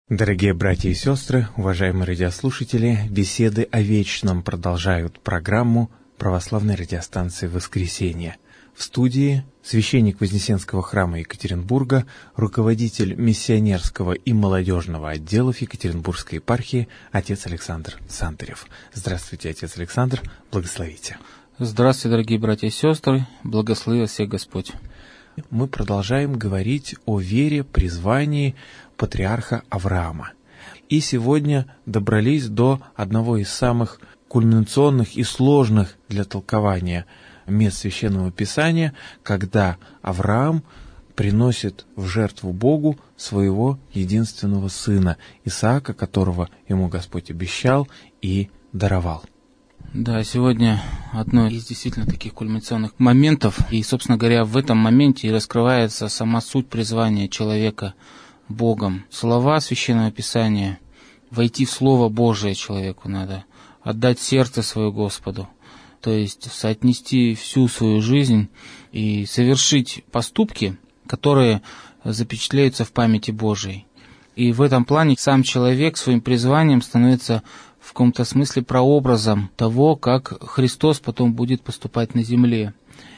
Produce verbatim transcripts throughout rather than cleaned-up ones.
Дорогие братья и сестры, уважаемые радиослушатели, беседы о вечном продолжают программу православной радиостанции «Воскресенье». В студии священник Вознесенского храма Екатеринбурга, руководитель миссионерского и молодежного отделов Екатеринбургской епархии, отец Александр Сантырев. Здравствуйте, отец Александр, благословите. Здравствуйте, дорогие братья и сестры, благослови вас всех Господь. Мы продолжаем говорить о вере, призвании патриарха Авраама. И сегодня добрались до одного из самых кульминационных и сложных для толкования мест Священного Писания, когда Авраам приносит в жертву Богу своего единственного сына, Исаака, которого ему Господь обещал и даровал. Да, сегодня одно из действительно таких кульминационных моментов, и, собственно говоря, в этом моменте и раскрывается сама суть призвания человека Богом. Слова Священного Писания, войти в Слово Божие человеку надо, отдать сердце свое Господу, то есть соотнести всю свою жизнь и совершить поступки, которые запечатляются в памяти Божией. И в этом плане сам человек своим призванием становится в каком-то смысле прообразом того, как Христос потом будет поступать на земле,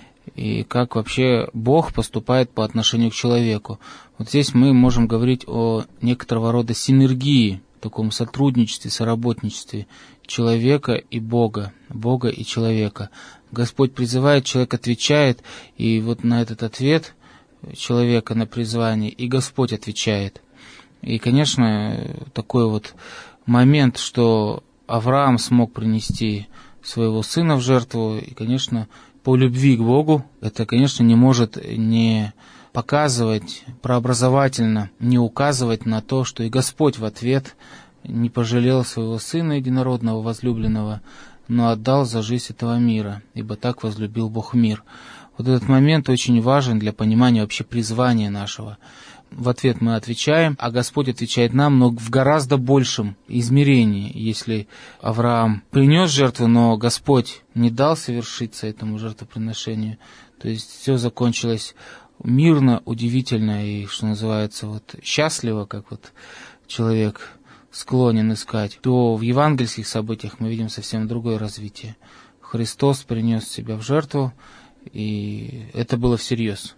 и как вообще Бог поступает по отношению к человеку. Вот здесь мы можем говорить о некоторого рода синергии, таком сотрудничестве, соработничестве человека и Бога, Бога и человека. Господь призывает, человек отвечает, и вот на этот ответ человека на призвание и Господь отвечает. И, конечно, такой вот момент, что Авраам смог принести своего сына в жертву, и, конечно, по любви к Богу, это, конечно, не может не показывать прообразовательно, не указывать на то, что и Господь в ответ не пожалел своего сына единородного, возлюбленного, но отдал за жизнь этого мира, ибо так возлюбил Бог мир. Вот этот момент очень важен для понимания вообще призвания нашего. В ответ мы отвечаем, а Господь отвечает нам, но в гораздо большем измерении. Если Авраам принес жертву, но Господь не дал совершиться этому жертвоприношению, то есть все закончилось мирно, удивительно и, что называется, вот счастливо, как вот человек склонен искать, то в евангельских событиях мы видим совсем другое развитие. Христос принес себя в жертву, и это было всерьез.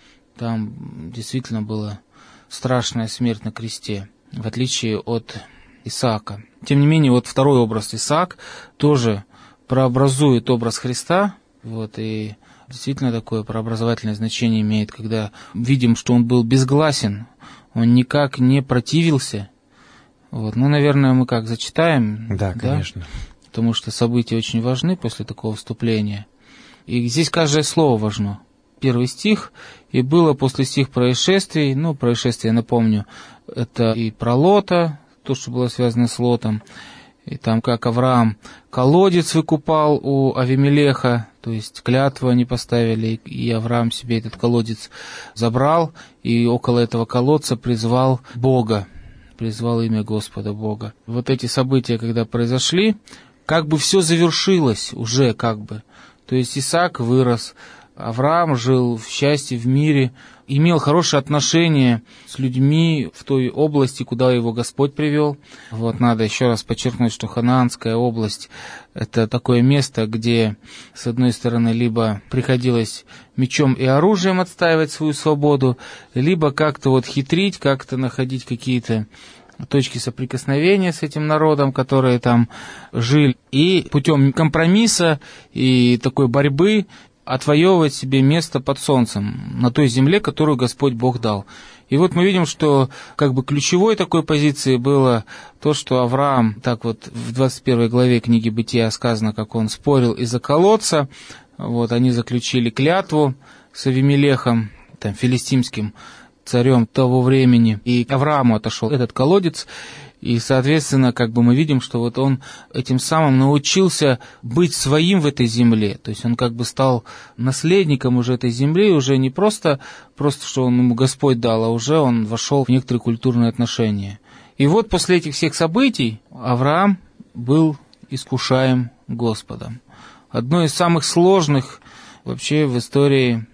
Там действительно была страшная смерть на кресте, в отличие от Исаака. Тем не менее, вот второй образ Исаак тоже прообразует образ Христа, вот, и действительно такое прообразовательное значение имеет, когда видим, что он был безгласен, он никак не противился. Вот. Ну, наверное, мы как, зачитаем? Да, да? конечно. Потому что события очень важны после такого вступления. И здесь каждое слово важно. Первый стих: «И было после сих происшествий», ну, происшествия, напомню, это и про Лота, то, что было связано с Лотом, и там как Авраам колодец выкупал у Авимелеха, то есть клятву они поставили, и Авраам себе этот колодец забрал, и около этого колодца призвал Бога, призвал имя Господа Бога. Вот эти события, когда произошли, как бы все завершилось уже, как бы. То есть Исаак вырос, Авраам жил в счастье, в мире, имел хорошие отношения с людьми в той области, куда его Господь привел. Вот надо еще раз подчеркнуть, что Ханаанская область — это такое место, где, с одной стороны, либо приходилось мечом и оружием отстаивать свою свободу, либо как-то вот хитрить, как-то находить какие-то точки соприкосновения с этим народом, которые там жили, и путем компромисса и такой борьбы отвоевывать себе место под солнцем на той земле, которую Господь Бог дал. И вот мы видим, что как бы ключевой такой позицией было то, что Авраам, так вот в двадцать первой главе книги Бытия сказано, как он спорил из-за колодца, вот они заключили клятву с Авимелехом, там, филистимским царем того времени, и Аврааму отошел этот колодец, и, соответственно, как бы мы видим, что вот он этим самым научился быть своим в этой земле, то есть он как бы стал наследником уже этой земли, уже не просто, просто что он ему Господь дал, а уже он вошел в некоторые культурные отношения. И вот после этих всех событий Авраам был искушаем Господом. Одно из самых сложных вообще в истории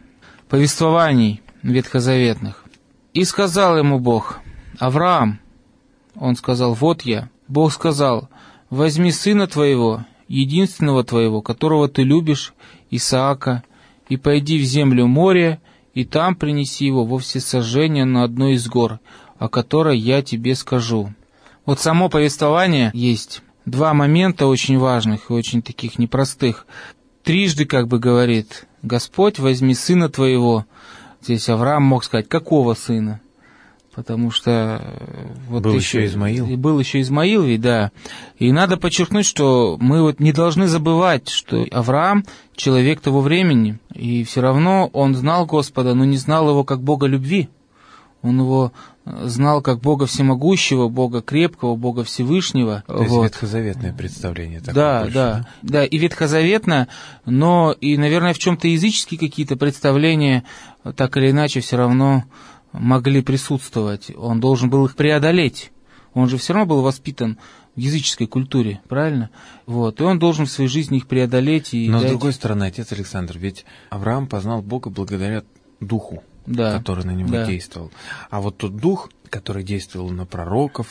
повествований ветхозаветных. «И сказал ему Бог: Авраам, Он сказал: «Вот я». Бог сказал: «Возьми сына твоего, единственного твоего, которого ты любишь, Исаака, и пойди в землю моря, и там принеси его во всесожжение на одной из гор, о которой я тебе скажу». Вот само повествование есть два момента очень важных и очень таких непростых. Трижды как бы говорит Господь: «Возьми сына твоего». Здесь Авраам мог сказать: «Какого сына?» Потому что вот был еще, еще Измаил. И был еще Измаил, ведь, да. И надо подчеркнуть, что мы вот не должны забывать, что Авраам — человек того времени, и все равно он знал Господа, но не знал его как Бога любви. Он его знал как Бога всемогущего, Бога крепкого, Бога Всевышнего. То есть вот. Ветхозаветное представление такое. Да, больше, да, да, да, и ветхозаветное, но и, наверное, в чем-то языческие какие-то представления так или иначе все равно могли присутствовать. Он должен был их преодолеть. Он же все равно был воспитан в языческой культуре, правильно? Вот. И он должен в своей жизни их преодолеть. И но дать... с другой стороны, отец Александр, ведь Авраам познал Бога благодаря Духу, да, который на него, да, действовал. А вот тот Дух, который действовал на пророков,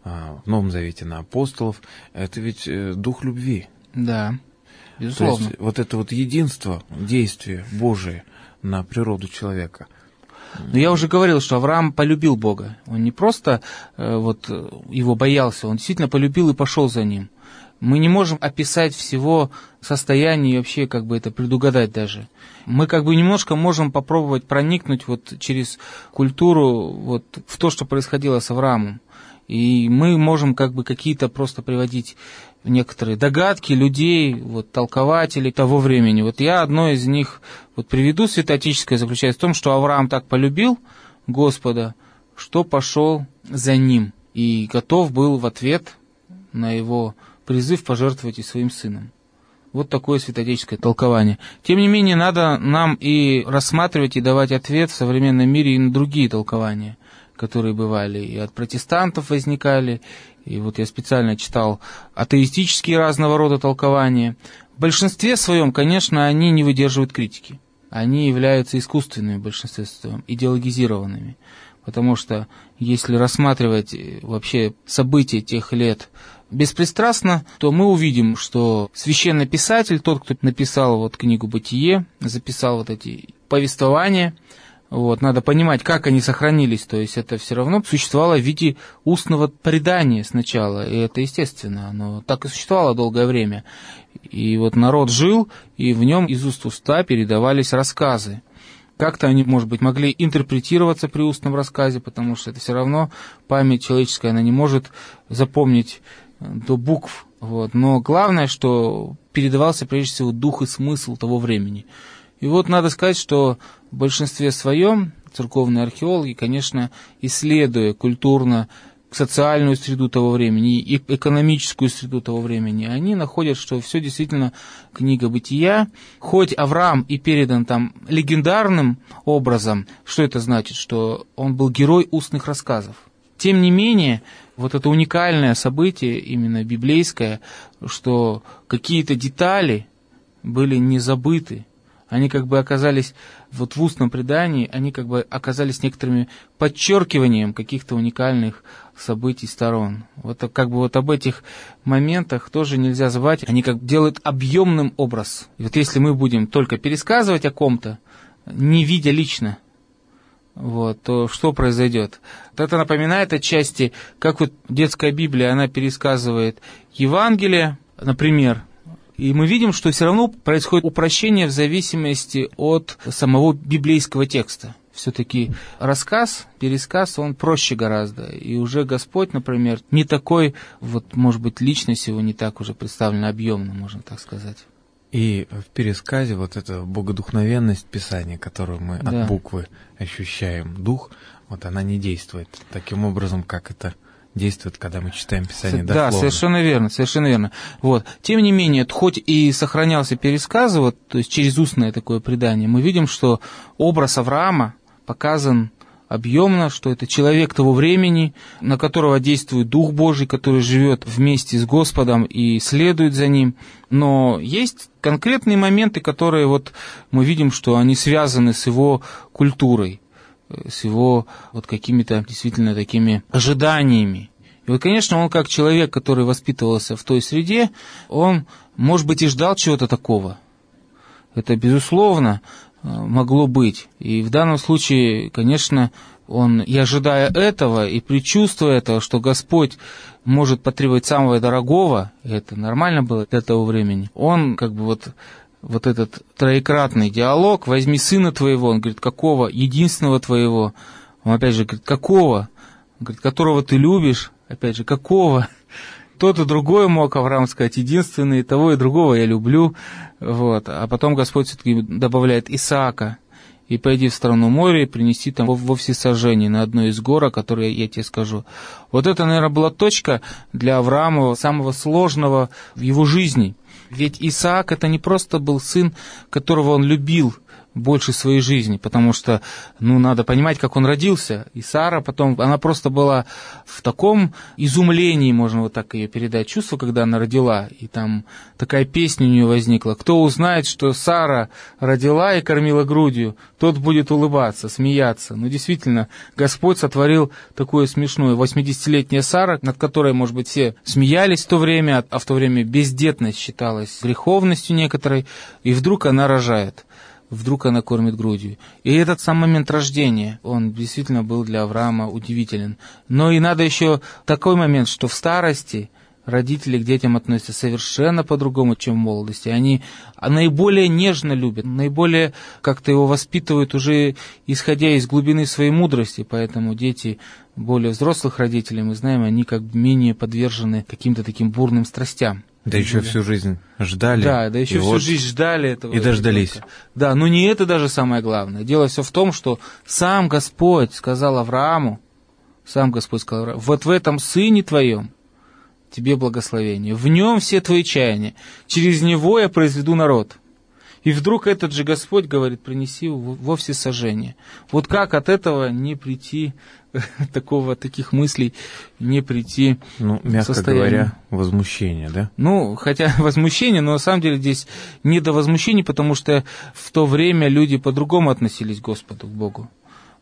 в Новом Завете на апостолов, это ведь Дух любви. Да, безусловно. То есть вот это вот единство, действие Божие на природу человека. Но я уже говорил, что Авраам полюбил Бога. Он не просто э, вот, его боялся, он действительно полюбил и пошел за ним. Мы не можем описать всего состояния и вообще как бы это предугадать даже. Мы как бы немножко можем попробовать проникнуть вот через культуру вот в то, что происходило с Авраамом. И мы можем как бы какие-то просто приводить некоторые догадки людей, вот, толкователей того времени. Вот я одно из них вот приведу святоотеческое, заключается в том, что Авраам так полюбил Господа, что пошел за ним и готов был в ответ на его призыв пожертвовать и своим сыном. Вот такое святоотеческое толкование. Тем не менее, надо нам и рассматривать, и давать ответ в современном мире и на другие толкования, которые бывали, и от протестантов возникали, и вот я специально читал атеистические разного рода толкования. В большинстве своем, конечно, они не выдерживают критики. Они являются искусственными в большинстве своем, идеологизированными. Потому что если рассматривать вообще события тех лет беспристрастно, то мы увидим, что священный писатель, тот, кто написал вот книгу «Бытие», записал вот эти повествования, вот, надо понимать, как они сохранились, то есть это все равно существовало в виде устного предания сначала, и это естественно, оно так и существовало долгое время. И вот народ жил, и в нем из уст в уста передавались рассказы. Как-то они, может быть, могли интерпретироваться при устном рассказе, потому что это все равно память человеческая, она не может запомнить до букв. Вот. Но главное, что передавался прежде всего дух и смысл того времени. И вот надо сказать, что в большинстве своем церковные археологи, конечно, исследуя культурно социальную среду того времени и экономическую среду того времени, они находят, что все действительно книга «Бытия». Хоть Авраам и передан там легендарным образом, что это значит? Что он был герой устных рассказов. Тем не менее, вот это уникальное событие, именно библейское, что какие-то детали были не забыты, они как бы оказались вот в устном предании, они как бы оказались некоторыми подчеркиванием каких-то уникальных событий сторон. Вот как бы вот об этих моментах тоже нельзя забывать. Они как бы делают объемным образ. И вот если мы будем только пересказывать о ком-то, не видя лично, вот, то что произойдет? Вот это напоминает отчасти, как вот детская Библия, она пересказывает Евангелие, например. И мы видим, что все равно происходит упрощение в зависимости от самого библейского текста. Все-таки рассказ, пересказ, он проще гораздо. И уже Господь, например, не такой, вот, может быть, личность его не так уже представлена объемно, можно так сказать. И в пересказе вот эта богодухновенность Писания, которую мы да. от буквы ощущаем, дух, вот она не действует таким образом, как это действует, когда мы читаем Писание дословно. Да, совершенно верно, совершенно верно. Вот. Тем не менее, хоть и сохранялся пересказ, вот, то есть через устное такое предание, мы видим, что образ Авраама показан объемно, что это человек того времени, на которого действует Дух Божий, который живет вместе с Господом и следует за Ним. Но есть конкретные моменты, которые вот мы видим, что они связаны с его культурой, с его вот какими-то действительно такими ожиданиями. И вот, конечно, он как человек, который воспитывался в той среде, он, может быть, и ждал чего-то такого. Это, безусловно, могло быть. И в данном случае, конечно, он, и ожидая этого, и предчувствуя этого, что Господь может потребовать самого дорогого, и это нормально было для того времени, он как бы вот, вот этот троекратный диалог: «Возьми сына твоего», он говорит, какого? Единственного твоего. Он опять же говорит, какого? Он говорит, которого ты любишь. Опять же, какого? Тот и другой мог Авраам сказать, единственный, того и другого я люблю. Вот. А потом Господь все-таки добавляет Исаака. И пойди в страну моря и принеси там во всесожжение на одной из гор, о которой я тебе скажу. Вот это, наверное, была точка для Авраама самого сложного в его жизни. Ведь Исаак — это не просто был сын, которого он любил больше своей жизни, потому что, ну, надо понимать, как он родился. И Сара потом, она просто была в таком изумлении, можно вот так ее передать, чувство, когда она родила, и там такая песня у нее возникла: «Кто узнает, что Сара родила и кормила грудью, тот будет улыбаться, смеяться». Ну, действительно, Господь сотворил такую смешную восьмидесятилетняя Сара, над которой, может быть, все смеялись в то время, а в то время бездетность считалась греховностью некоторой, и вдруг она рожает. Вдруг она кормит грудью. И этот сам момент рождения, он действительно был для Авраама удивителен. Но и надо еще такой момент, что в старости родители к детям относятся совершенно по-другому, чем в молодости. Они наиболее нежно любят, наиболее как-то его воспитывают уже исходя из глубины своей мудрости. Поэтому дети более взрослых родителей, мы знаем, они как бы менее подвержены каким-то таким бурным страстям. Да еще да. всю жизнь ждали. Да, да еще всю вот жизнь ждали этого. И дождались. Ребенка. Да, но не это даже самое главное. Дело все в том, что сам Господь сказал Аврааму, сам Господь сказал Аврааму, вот в этом сыне твоем тебе благословение, в нем все твои чаяния, через него я произведу народ. И вдруг этот же Господь говорит, принеси во всесожжение. Вот как от этого не прийти, такого, таких мыслей, не прийти ну, в мягко состояние... говоря, возмущение, да? Ну, хотя возмущение, но на самом деле здесь не до возмущения, потому что в то время люди по-другому относились к Господу, к Богу.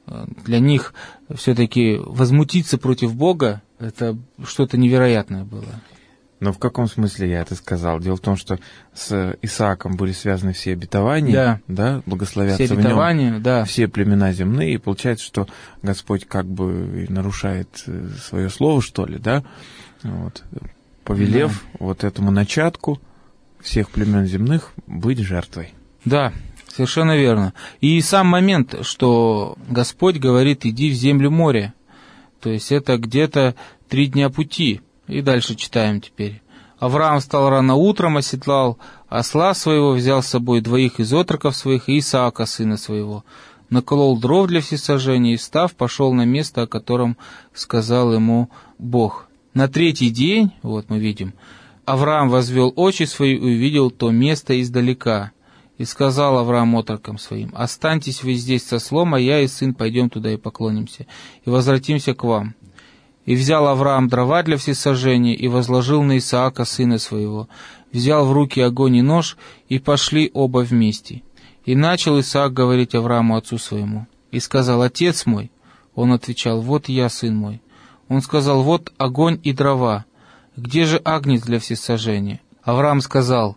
Для них все-таки возмутиться против Бога, это что-то невероятное было. Но в каком смысле я это сказал? Дело в том, что с Исааком были связаны все обетования, да, да благословятся все обетования, в нем да. все племена земные, и получается, что Господь как бы нарушает свое слово, что ли, да, вот, повелев да. вот этому начатку всех племен земных быть жертвой. Да, совершенно верно. И сам момент, что Господь говорит, иди в землю моря, то есть это где-то три дня пути. И дальше читаем теперь. Авраам встал рано утром, оседлал осла своего, взял с собой двоих из отроков своих и Исаака, сына своего. Наколол дров для всесожжения и, встав, пошел на место, о котором сказал ему Бог. На третий день, вот мы видим, Авраам возвел очи свои и увидел то место издалека. И сказал Авраам отрокам своим, останьтесь вы здесь со ослом, а я и сын пойдем туда и поклонимся, и возвратимся к вам. И взял Авраам дрова для всесожжения и возложил на Исаака, сына своего. Взял в руки огонь и нож, и пошли оба вместе. И начал Исаак говорить Аврааму, отцу своему. И сказал, отец мой. Он отвечал, вот я, сын мой. Он сказал, вот огонь и дрова. Где же агнец для всесожжения? Авраам сказал,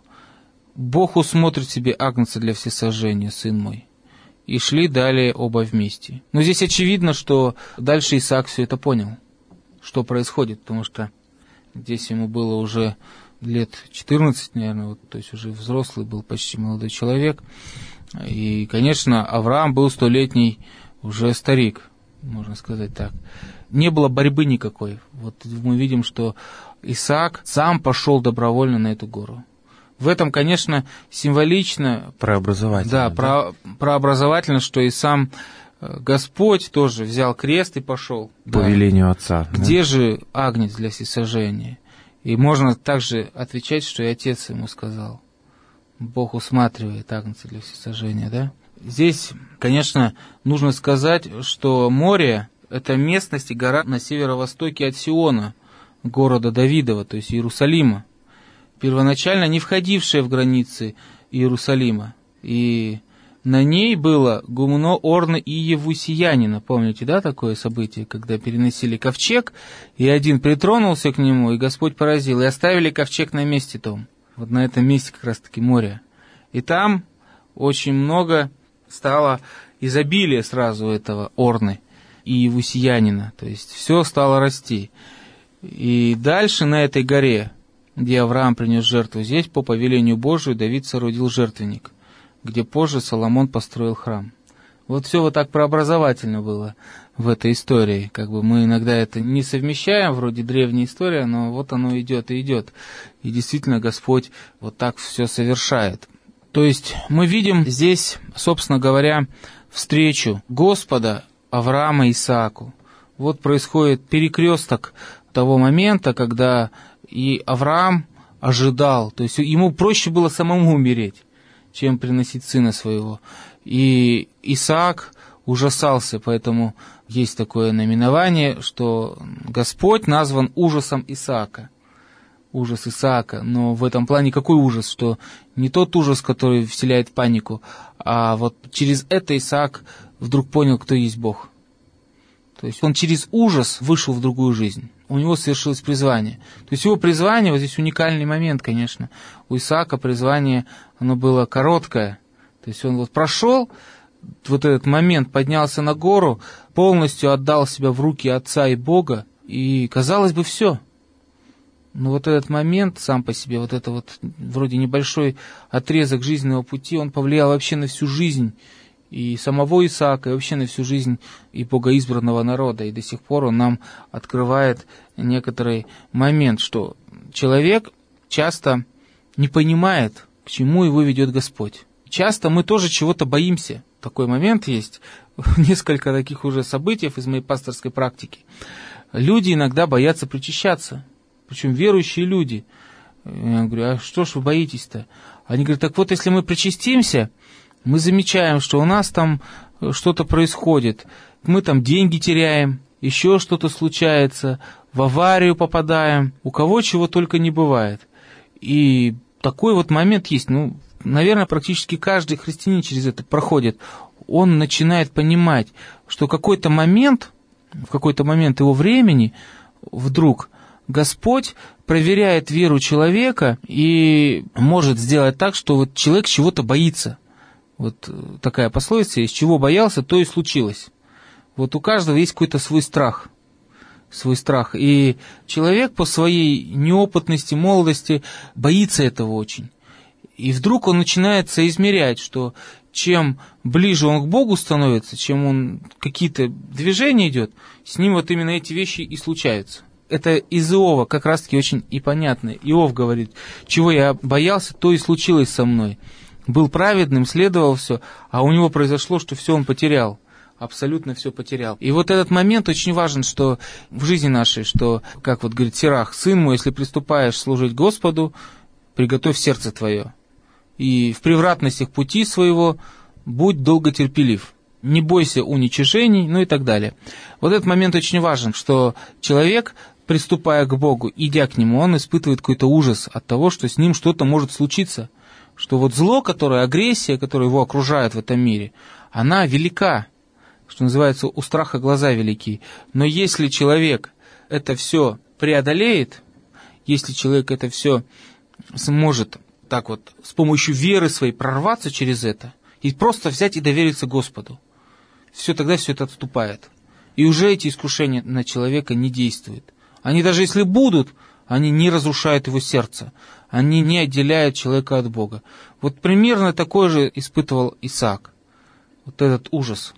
Бог усмотрит себе агнца для всесожжения, сын мой. И шли далее оба вместе. Но здесь очевидно, что дальше Исаак все это понял, что происходит, потому что здесь ему было уже лет четырнадцать, наверное, вот, то есть уже взрослый был, почти молодой человек. И, конечно, Авраам был столетний уже старик, можно сказать так. Не было борьбы никакой. Вот мы видим, что Исаак сам пошел добровольно на эту гору. В этом, конечно, символично... Прообразовательно. Да, да? Про, прообразовательно, что и сам Господь тоже взял крест и пошел. По да. велению Отца. Где да? же агнец для всесожжения? И можно также отвечать, что и Отец ему сказал. Бог усматривает агнца для всесожжения, да? Здесь, конечно, нужно сказать, что море — это местность и гора на северо-востоке от Сиона, города Давидова, то есть Иерусалима, первоначально не входившая в границы Иерусалима. И На ней было гумно Орна и Евусиянина. Помните, да, такое событие, когда переносили ковчег, и один притронулся к нему, и Господь поразил, и оставили ковчег на месте том. Вот на этом месте как раз-таки море. И там очень много стало изобилия сразу этого Орны и Евусиянина. То есть все стало расти. И дальше на этой горе, где Авраам принес жертву, здесь по повелению Божию Давид соорудил жертвенник, где позже Соломон построил храм. Вот все вот так прообразовательно было в этой истории. Как бы мы иногда это не совмещаем, вроде древняя история, но вот оно идет и идет. И действительно Господь вот так все совершает. То есть мы видим здесь, собственно говоря, встречу Господа Авраама и Исааку. Вот происходит перекресток того момента, когда и Авраам ожидал, то есть ему проще было самому умереть, чем приносить сына своего. И Исаак ужасался, поэтому есть такое наименование, что Господь назван ужасом Исаака. Ужас Исаака. Но в этом плане какой ужас? Что не тот ужас, который вселяет панику, а вот через это Исаак вдруг понял, кто есть Бог. То есть он через ужас вышел в другую жизнь. У него совершилось призвание. То есть его призвание, вот здесь уникальный момент, конечно. У Исаака призвание, оно было короткое. То есть он вот прошел вот этот момент, поднялся на гору, полностью отдал себя в руки Отца и Бога, и, казалось бы, все. Но вот этот момент сам по себе, вот это вот вроде небольшой отрезок жизненного пути, он повлиял вообще на всю жизнь и самого Исаака, и вообще на всю жизнь и богоизбранного народа. И до сих пор он нам открывает некоторый момент, что человек часто не понимает, к чему его ведет Господь. Часто мы тоже чего-то боимся. Такой момент есть. Несколько таких уже событий из моей пасторской практики. Люди иногда боятся причащаться. Причем верующие люди. Я говорю, а что ж вы боитесь-то? Они говорят, так вот, если мы причастимся, мы замечаем, что у нас там что-то происходит. Мы там деньги теряем, еще что-то случается, в аварию попадаем. У кого чего только не бывает. И такой вот момент есть. Ну, наверное, практически каждый христианин через это проходит. Он начинает понимать, что какой-то момент, в какой-то момент его времени вдруг Господь проверяет веру человека и может сделать так, что вот человек чего-то боится. Вот такая пословица, из чего боялся, то и случилось. Вот у каждого есть какой-то свой страх. Свой страх. И человек по своей неопытности, молодости боится этого очень. И вдруг он начинает соизмерять, что чем ближе он к Богу становится, чем он какие-то движения идет, с ним вот именно эти вещи и случаются. Это из Иова как раз-таки очень и понятно. Иов говорит, чего я боялся, то и случилось со мной. Был праведным, следовал все, а у него произошло, что все он потерял. Абсолютно все потерял. И вот этот момент очень важен, что в жизни нашей, что, как вот говорит Сирах, сын мой, если приступаешь служить Господу, приготовь сердце твое. И в превратностях пути своего будь долготерпелив. Не бойся уничижений, ну и так далее. Вот этот момент очень важен, что человек, приступая к Богу, идя к Нему, он испытывает какой-то ужас от того, что с ним что-то может случиться. Что вот зло, которое, агрессия, которая его окружает в этом мире, она велика, что называется, у страха глаза велики. Но если человек это все преодолеет, если человек это все сможет так вот с помощью веры своей прорваться через это и просто взять и довериться Господу, все, тогда все это отступает. И уже эти искушения на человека не действуют. Они даже если будут, они не разрушают его сердце, они не отделяют человека от Бога. Вот примерно такой же испытывал Исаак. Вот этот ужас.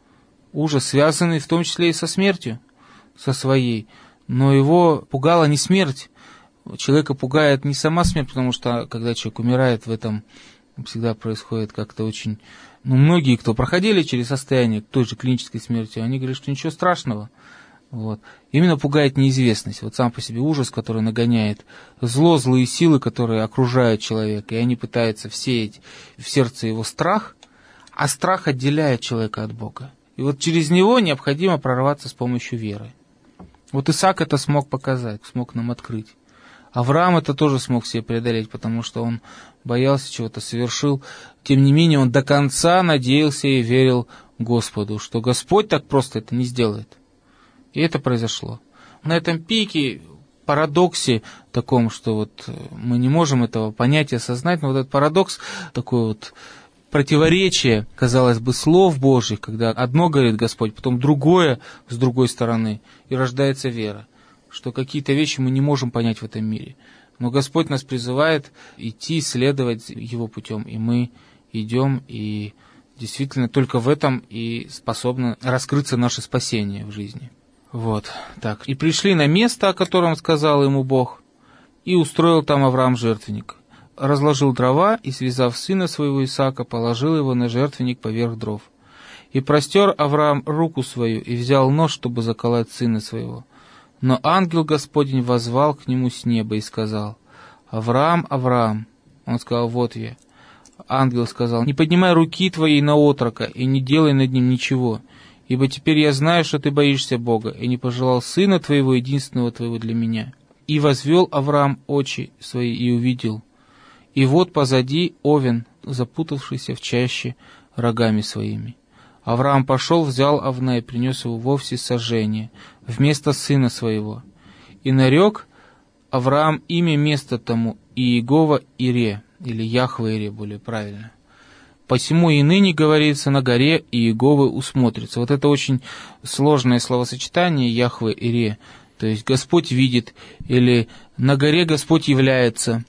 Ужас, связанный в том числе и со смертью, со своей. Но его пугала не смерть. Человека пугает не сама смерть, потому что когда человек умирает, в этом всегда происходит как-то очень... Ну, многие, кто проходили через состояние той же клинической смерти, они говорят, что ничего страшного. Вот. Именно пугает неизвестность. Вот сам по себе ужас, который нагоняет зло, злые силы, которые окружают человека, и они пытаются всеять в сердце его страх, а страх отделяет человека от Бога. И вот через него необходимо прорваться с помощью веры. Вот Исаак это смог показать, смог нам открыть. Авраам это тоже смог себе преодолеть, потому что он боялся, чего-то совершил. Тем не менее, он до конца надеялся и верил Господу, что Господь так просто это не сделает. И это произошло. На этом пике, парадоксе таком, что вот мы не можем этого понять и осознать, но вот этот парадокс, такой вот противоречие, казалось бы, слов Божьих, когда одно говорит Господь, потом другое с другой стороны, и рождается вера, что какие-то вещи мы не можем понять в этом мире. Но Господь нас призывает идти, следовать Его путем, и мы идем, и действительно только в этом и способно раскрыться наше спасение в жизни. Вот, так. И пришли на место, о котором сказал ему Бог, и устроил там Авраам жертвенник. Разложил дрова и, связав сына своего Исаака, положил его на жертвенник поверх дров. И простер Авраам руку свою и взял нож, чтобы заколоть сына своего. Но ангел Господень воззвал к нему с неба и сказал: «Авраам, Авраам!» Он сказал: «Вот я». Ангел сказал: «Не поднимай руки твоей на отрока и не делай над ним ничего, ибо теперь я знаю, что ты боишься Бога, и не пожелал сына твоего, единственного твоего для меня». И возвел Авраам очи свои и увидел. И вот позади овен, запутавшийся в чаще рогами своими. Авраам пошел, взял овна и принес его вовсе сожжение, вместо сына своего. И нарек Авраам имя места тому Иегова Ире, или Яхве Ире, более правильно. Посему и ныне говорится: на горе Иеговы усмотрится. Вот это очень сложное словосочетание Яхве Ире, то есть Господь видит, или на горе Господь является,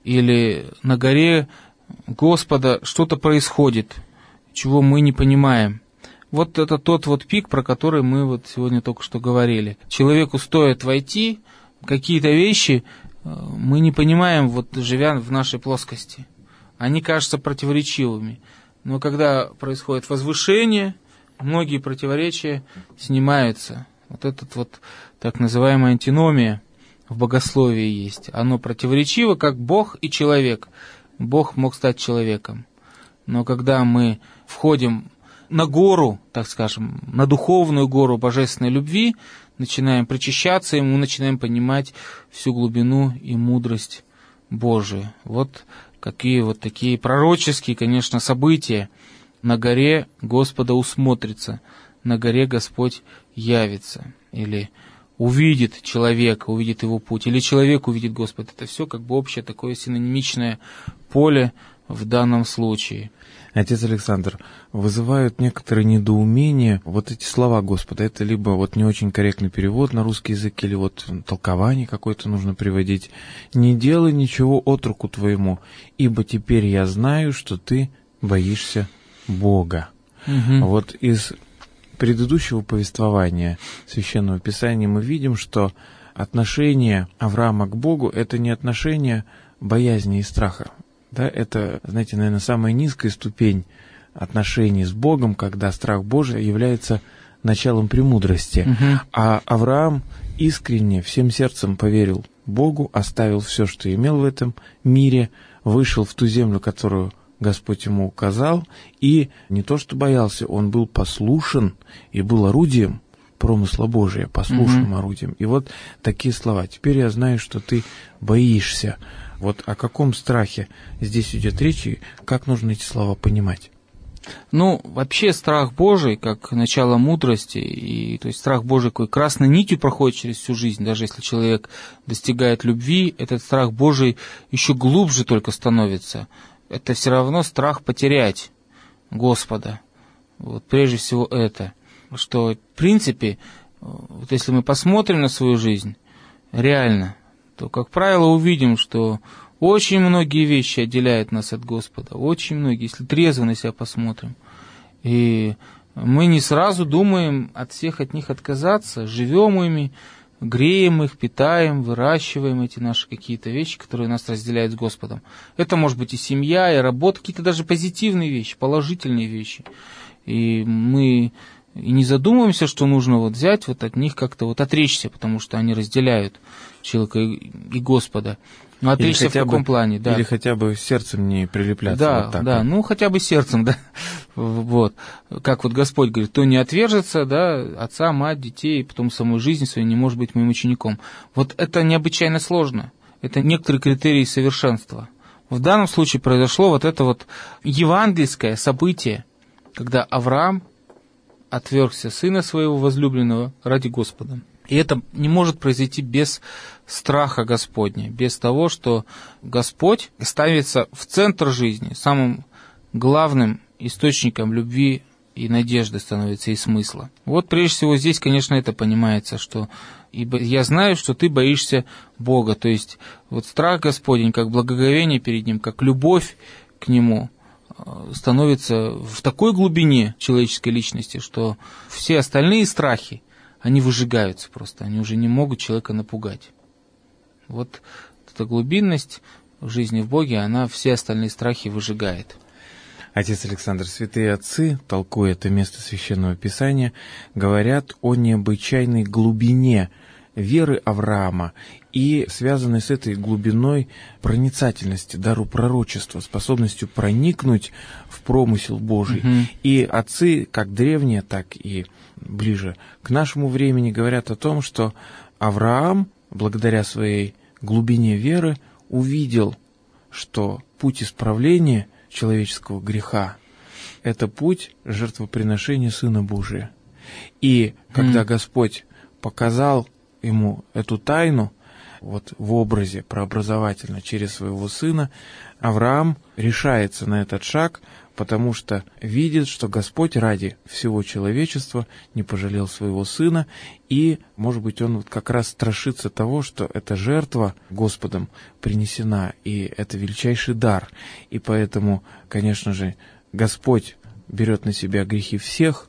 или на горе Господа что-то происходит, чего мы не понимаем. Вот это тот вот пик, про который мы вот сегодня только что говорили. Человеку стоит войти, какие-то вещи мы не понимаем, вот живя в нашей плоскости. Они кажутся противоречивыми. Но когда происходит возвышение, многие противоречия снимаются. Вот этот вот так называемая антиномия в богословии есть. Оно противоречиво, как Бог и человек. Бог мог стать человеком. Но когда мы входим на гору, так скажем, на духовную гору божественной любви, начинаем причащаться, и мы начинаем понимать всю глубину и мудрость Божию. Вот какие вот такие пророческие, конечно, события. На горе Господа усмотрится, на горе Господь явится, или увидит человека, увидит его путь, или человек увидит Господа. Это все как бы общее такое синонимичное поле в данном случае. Отец Александр, вызывают некоторые недоумения вот эти слова Господа. Это либо вот не очень корректный перевод на русский язык, или вот толкование какое-то нужно приводить. «Не делай ничего отроку твоему, ибо теперь я знаю, что ты боишься Бога». Угу. Вот из предыдущего повествования Священного Писания мы видим, что отношение Авраама к Богу — это не отношение боязни и страха. Да, это, знаете, наверное, самая низкая ступень отношений с Богом, когда страх Божий является началом премудрости. Угу. А Авраам искренне, всем сердцем поверил Богу, оставил все, что имел в этом мире, вышел в ту землю, которую Господь ему указал, и не то что боялся, он был послушен и был орудием промысла Божия, послушным mm-hmm. орудием. И вот такие слова: «Теперь я знаю, что ты боишься». Вот о каком страхе здесь идет речь, и как нужно эти слова понимать? Ну, вообще страх Божий, как начало мудрости, и, то есть страх Божий такой красной нитью проходит через всю жизнь. Даже если человек достигает любви, этот страх Божий еще глубже только становится. Это все равно страх потерять Господа. Вот прежде всего это. Что, в принципе, вот если мы посмотрим на свою жизнь реально, то, как правило, увидим, что очень многие вещи отделяют нас от Господа. Очень многие, если трезво на себя посмотрим. И мы не сразу думаем от всех от них отказаться, живем ими, греем их, питаем, выращиваем эти наши какие-то вещи, которые нас разделяют с Господом. Это может быть и семья, и работа, какие-то даже позитивные вещи, положительные вещи. И мы и не задумываемся, что нужно вот взять вот от них как-то вот отречься, потому что они разделяют человека и Господа. Ну, отречься в каком бы, плане, да. Или хотя бы сердцем не прилепляться. Да, вот так да, вот. Ну хотя бы сердцем, да. Вот. Как вот Господь говорит: кто не отвержется, да, отца, мать, детей, потом самой жизни своей, не может быть моим учеником. Вот это необычайно сложно. это некоторые критерии совершенства. В данном случае произошло вот это вот евангельское событие, когда Авраам отвергся сына своего возлюбленного ради Господа. И это не может произойти без страха Господня, без того, что Господь ставится в центр жизни, самым главным источником любви и надежды становится и смысла. Вот прежде всего здесь, конечно, это понимается, что «ибо я знаю, что ты боишься Бога», то есть вот страх Господень, как благоговение перед Ним, как любовь к Нему становится в такой глубине человеческой личности, что все остальные страхи, они выжигаются просто, они уже не могут человека напугать. Вот эта глубинность в жизни в Боге, она все остальные страхи выжигает. Отец Александр, святые отцы, толкуя это место Священного Писания, говорят о необычайной глубине веры Авраама и связанной с этой глубиной проницательности, дару пророчества, способностью проникнуть в промысел Божий. Угу. И отцы, как древние, так и ближе к нашему времени, говорят о том, что Авраам, благодаря своей глубине веры, увидел, что путь исправления человеческого греха — это путь жертвоприношения Сына Божия. И когда mm. Господь показал ему эту тайну, вот в образе прообразовательно через своего Сына, Авраам решается на этот шаг, потому что видит, что Господь ради всего человечества не пожалел своего Сына, и, может быть, он вот как раз страшится того, что эта жертва Господом принесена, и это величайший дар. И поэтому, конечно же, Господь берет на себя грехи всех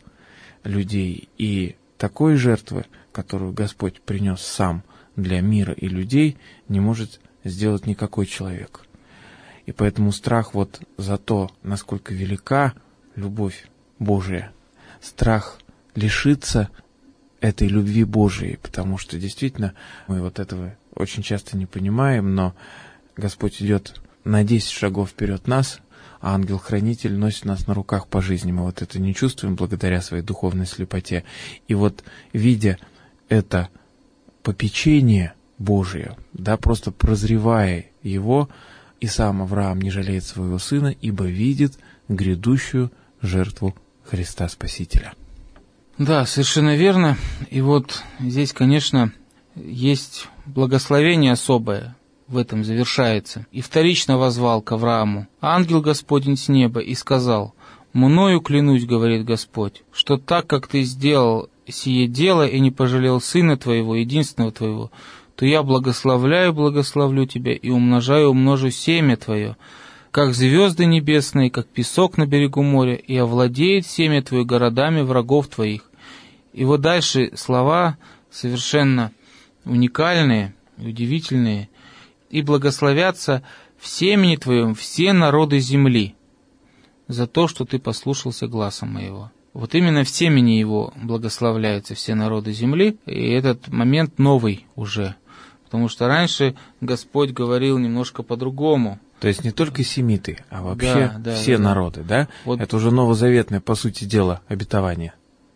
людей, и такой жертвы, которую Господь принес сам для мира и людей, не может сделать никакой человек. И поэтому страх вот за то, насколько велика любовь Божия, страх лишиться этой любви Божией, потому что действительно мы вот этого очень часто не понимаем, но Господь идет на десять шагов вперед нас, а ангел-хранитель носит нас на руках по жизни. Мы вот это не чувствуем благодаря своей духовной слепоте. И вот, видя это попечение Божие, да, просто прозревая его, и сам Авраам не жалеет своего сына, ибо видит грядущую жертву Христа Спасителя. Да, совершенно верно. И вот здесь, конечно, есть благословение особое, в этом завершается. «И вторично воззвал к Аврааму ангел Господень с неба и сказал: мною клянусь, говорит Господь, что так как ты сделал сие дело и не пожалел сына твоего, единственного твоего, то я благословляю, благословлю тебя и умножаю, умножу семя твое, как звезды небесные, как песок на берегу моря, и овладеет семя твое городами врагов твоих». И вот дальше слова совершенно уникальные, удивительные. «И благословятся в семени твоем все народы земли за то, что ты послушался гласа моего». Вот именно в семени его благословляются все народы земли, и этот момент новый уже. Потому что раньше Господь говорил немножко по-другому. То есть не только семиты, а вообще да, да, все да. народы, да? Вот. Это уже новозаветное, по сути дела, обетование.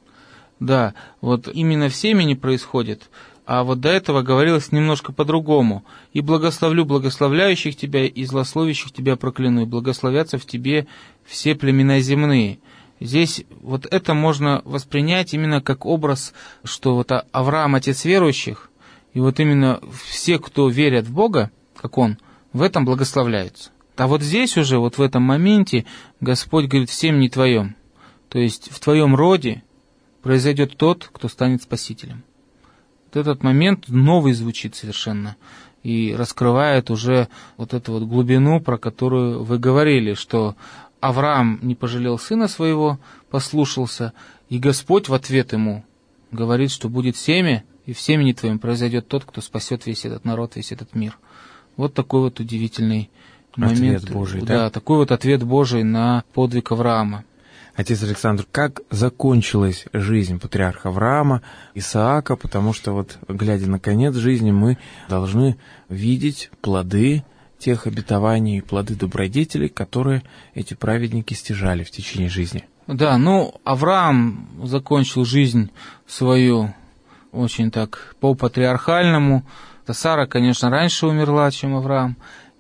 Да, вот именно в семени происходит, а вот до этого говорилось немножко по-другому. «И благословлю благословляющих тебя, и злословящих тебя прокляну, и благословятся в тебе все племена земные». Здесь вот это можно воспринять именно как образ, что вот Авраам — отец верующих, и вот именно все, кто верят в Бога, как он, в этом благословляются. А вот здесь уже, вот в этом моменте, Господь говорит: в семени твоем, то есть в твоем роде произойдет тот, кто станет спасителем. Вот этот момент новый звучит совершенно и раскрывает уже вот эту вот глубину, про которую вы говорили, что Авраам не пожалел сына своего, послушался, и Господь в ответ ему говорит, что будет семя, и в семени твоем произойдет тот, кто спасет весь этот народ, весь этот мир. Вот такой вот удивительный момент. Ответ Божий, да? Да, такой вот ответ Божий на подвиг Авраама. Отец Александр, как закончилась жизнь патриарха Авраама, Исаака, потому что вот, глядя на конец жизни, мы должны видеть плоды тех обетований, плоды добродетелей, которые эти праведники стяжали в течение жизни. Да, ну, Авраам закончил жизнь свою очень так по-патриархальному, Сара, конечно, раньше умерла, чем Авраам,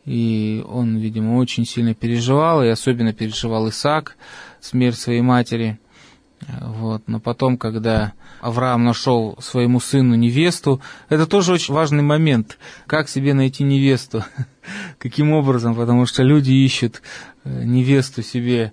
и он, видимо, очень сильно переживал, и особенно переживал Исаак, смерть своей матери. Вот. Но потом, когда Авраам нашел своему сыну невесту, это тоже очень важный момент, как себе найти невесту, каким образом, потому что люди ищут невесту себе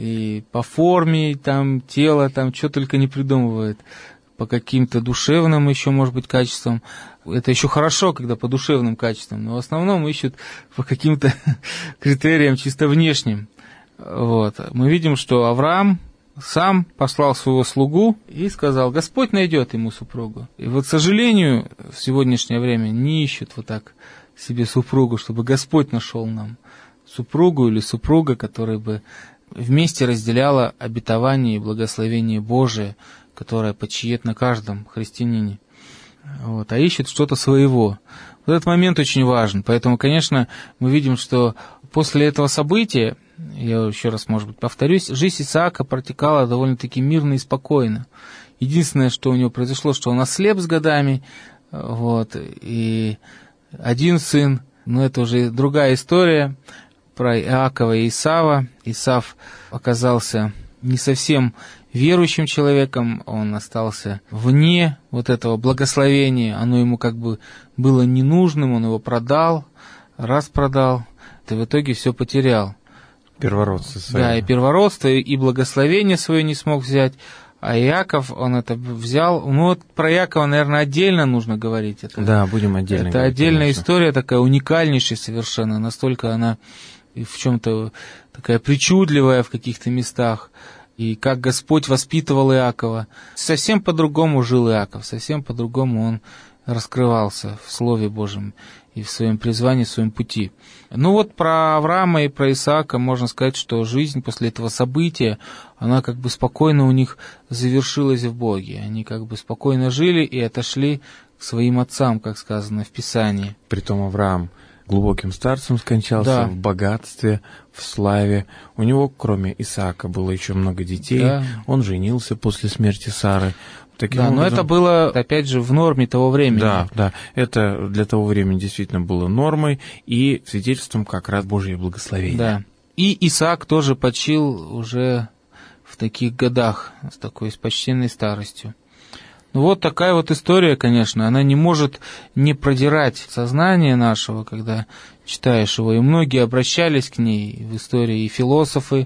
и по форме, там, тела, там, что только не придумывают, по каким-то душевным еще, может быть, качествам. Это еще хорошо, когда по душевным качествам, но в основном ищут по каким-то критериям чисто внешним. Вот. Мы видим, что Авраам сам послал своего слугу и сказал: Господь найдет ему супругу. И вот, к сожалению, в сегодняшнее время не ищут вот так себе супругу, чтобы Господь нашел нам супругу или супруга, которая бы вместе разделяла обетование и благословение Божие, которое почиет на каждом христианине. Вот, а ищет что-то своего. Вот этот момент очень важен. Поэтому, конечно, мы видим, что после этого события, я еще раз, может быть, повторюсь, жизнь Исаака протекала довольно-таки мирно и спокойно. Единственное, что у него произошло, что он ослеп с годами, вот, и один сын, но это уже другая история, про Иакова и Исава. Исав оказался не совсем верующим человеком, он остался вне вот этого благословения, оно ему как бы было ненужным, он его продал, распродал, и в итоге все потерял. Первородство свое. Да, и первородство, и благословение свое не смог взять, а Иаков, он это взял. Ну вот про Иакова, наверное, отдельно нужно говорить. Это, да, будем отдельно Это говорить, отдельная конечно. история, такая уникальнейшая совершенно, настолько она в чем-то такая причудливая в каких-то местах. И как Господь воспитывал Иакова. Совсем по-другому жил Иаков, совсем по-другому он раскрывался в Слове Божьем и в своем призвании, в своем пути. Ну вот про Авраама и про Исаака можно сказать, что жизнь после этого события, она как бы спокойно у них завершилась в Боге. Они как бы спокойно жили и отошли к своим отцам, как сказано в Писании. Притом Авраам глубоким старцем скончался, да, в богатстве, в славе. У него, кроме Исаака, было еще много детей. Да. Он женился после смерти Сары. Таким да, образом... но это было, опять же, в норме того времени. Да, да, это для того времени действительно было нормой и свидетельством как раз Божьего благословения. Да. И Исаак тоже почил уже в таких годах, с такой с почтенной старостью. Ну вот такая вот история, конечно, она не может не продирать сознание нашего, когда читаешь его, и многие обращались к ней в истории, и философы,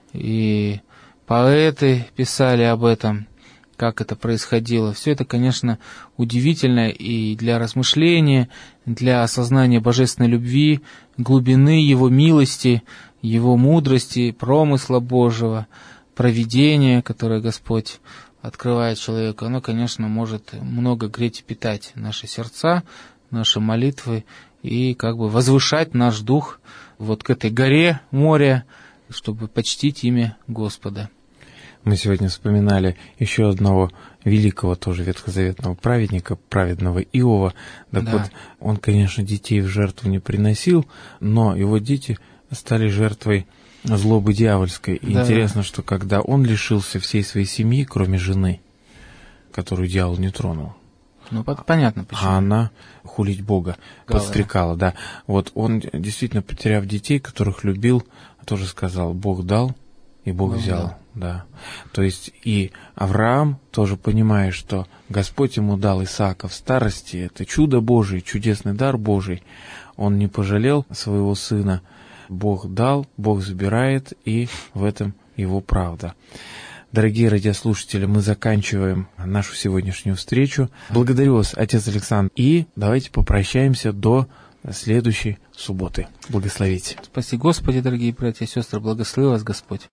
и поэты писали об этом, как это происходило. Все это, конечно, удивительно и для размышления, для осознания божественной любви, глубины Его милости, Его мудрости, промысла Божьего, провидения, которое Господь открывает человеку. Оно, конечно, может много греть и питать наши сердца, наши молитвы и как бы возвышать наш дух вот к этой горе моря, чтобы почтить имя Господа. Мы сегодня вспоминали еще одного великого тоже ветхозаветного праведника, праведного Иова. Так да. Вот, он, конечно, детей в жертву не приносил, но его дети стали жертвой злобы дьявольской. И да. Интересно, что когда он лишился всей своей семьи, кроме жены, которую дьявол не тронул, ну, понятно, почему. А она хулить Бога Говоря. подстрекала, да. Вот он, действительно, потеряв детей, которых любил, тоже сказал: Бог дал, и Бог ну, взял. Да. Да. То есть и Авраам, тоже понимая, что Господь ему дал Исаака в старости, это чудо Божие, чудесный дар Божий, он не пожалел своего сына. Бог дал, Бог забирает, и в этом его правда. Дорогие радиослушатели, мы заканчиваем нашу сегодняшнюю встречу. Благодарю вас, отец Александр, и давайте попрощаемся до следующей субботы. Благословите. Спаси Господи, дорогие братья и сестры, благослови вас Господь.